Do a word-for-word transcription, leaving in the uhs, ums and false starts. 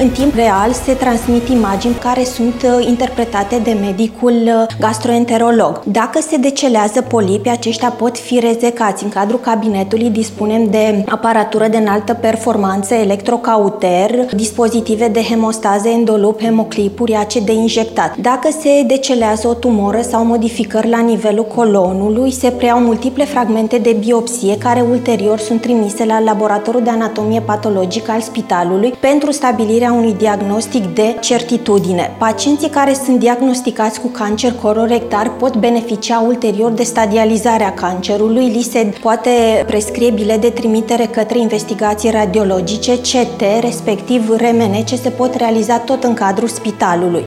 în timp real se transmit imagini care sunt interpretate de medicul gastroenterolog. Dacă se decelează polipi, aceștia pot fi rezecați. În cadrul cabinetului dispunem de aparatură de înaltă performanță, electrocauter, dispozitive de hemostază, endolup, hemoclipuri, ace de injectat. Dacă se decelează o tumoră sau modificări la nivelul colonului, se preiau multiple fragmente de biopsie care ulterior sunt trimise la laboratorul de anatomie patologică al spitalului pentru stabilirea unui diagnostic de certitudine. Pacienții care sunt diagnosticați cu cancer colorectal pot beneficia ulterior de stadializarea cancerului, li se poate prescrie bilet de trimitere către investigații radiologice, C T, respectiv R M N, ce se pot realiza tot în cadrul spitalului.